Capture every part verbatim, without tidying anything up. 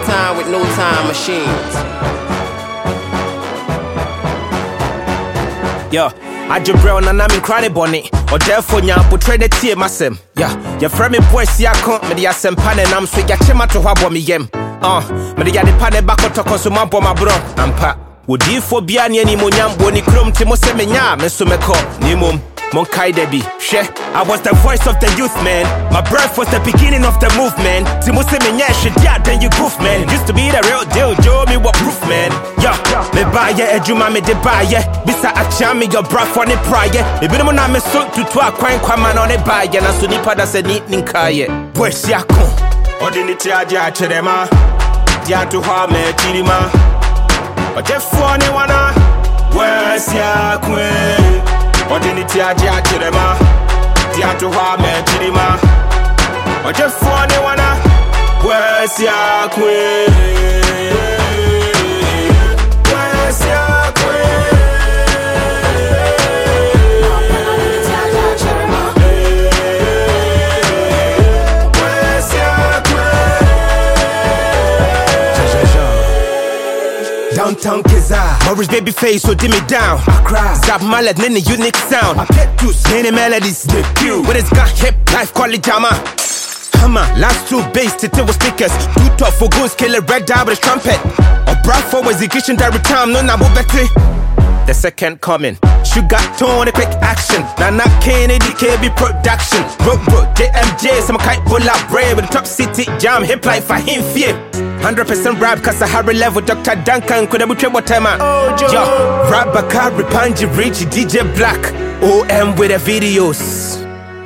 time with no time machines. Yo, I just brown and I'm in cranny bonnet. Or therefore, ya put trade the tea, massem. Yeah, your friend me boy, see I come, me the assem pan and I'm sweet, ya chima to have me yem. Uh, me the yard pan back to consume my bro. I'm pa. Would you for be any monyam, boni crum, Timo Semenya, Mesumeko, Nimum. Monkai Debi, she, I was the voice of the youth, man. My breath was the beginning of the movement. Timose Menya, she yeah, then you goof, man. Used to be the real deal, Joe me what proof, man. Yeah, me buy ya, Ejuma me de buy ya. Bisa achami your breath on the prior. Me be na me so to to a quine kwaman on the buy ya. Na so nipa da se neat ninkaye. Boys yakon. Ordinity aja chedema. Dia to ha me chirima. But if one wana, where's yakwe? Ordinity aja chirema. Dia to ha me chirima. But if one wana, where's yakwe? Where's yakwe? Downtown Keza, Morris baby face, so dim me down. Accra, Zap Mallet, Nene unique sound. I get to many melodies, the Q. When it's got hip life, call it Jama. Hammer, last two bass, Tite was stickers. Too tough for goons, kill a red dab with a trumpet. Or bra for execution, that time, no nabo betty. The second coming, Sugar Tone, a quick action. Nana Kennedy, K B production. Bro, bro, J M J, some kite pull up brave with the top city jam, hip life for him fear. Hundred percent rap, cause I have a level. Doctor Duncan could have been what time. Oh, Joe. Yo, rap Bakari, Panji, Richie, D J Black. O M with the videos.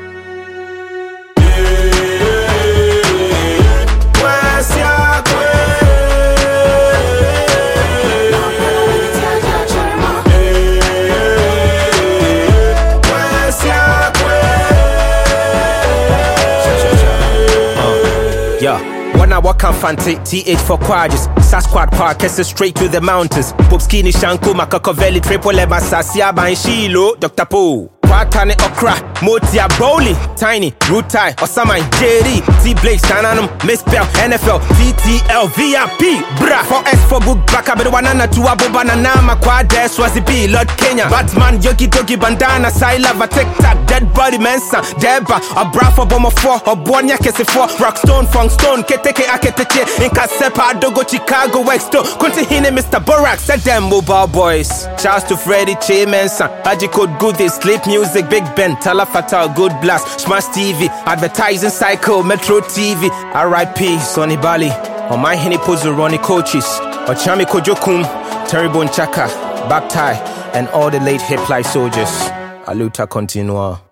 When I walk on Fante, T H for quadrants, Sasquatch Park, S straight to the mountains. Bob Skinny Shanko, Makakovelli, Triple Ema, Sasia, Ban Shilo, Doctor Po. Kwatane Okra, Motia Bowling, Tiny, Rutai, Osama, J D, T Blake, Sananum, Miss Bell, N F L, V T L, V I P, Bra, four S for Book, Baka, Banana, Tua, Banana, Makwa, Swazi B, Lord Kenya, Batman, Yogi Dogi, Bandana, Silava, Tic Tac, Dead Body, Mensa, Deba, a Bra for Bomber four, or Bonya Kese four, Rockstone, Funkstone, Keteke Aketeche, Inkasepa, Dogo, Chicago, Wexto, Contihine, Mister Borak, said them mobile boys. Shouts to Freddy, Che Mensa, Haji Code Good, they sleep music, Big Ben, Talafatal, Good Blast, Smash T V, Advertising Cycle, Metro T V, R I P, Sonny Bali, on my Henny Pozo, Ronnie Coaches, Ochami Kojokum, Terry Bonchaka, Baptai, and all the late hip life soldiers. Aluta continua.